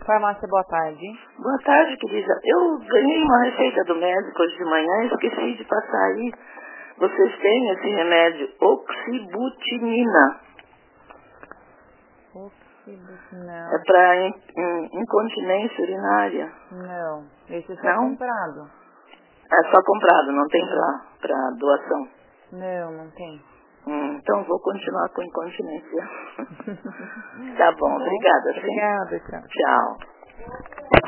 Farmácia, boa tarde. Boa tarde, querida. Eu ganhei uma receita do médico hoje de manhã e esqueci de passar aí. Vocês têm esse remédio, oxibutinina. Não. É para incontinência urinária. Não. Esse é só Não? comprado. É só comprado, não tem para doação. Não tem. Então vou continuar com incontinência. Tá bom, obrigada. Sim. Obrigada, tchau. Tchau.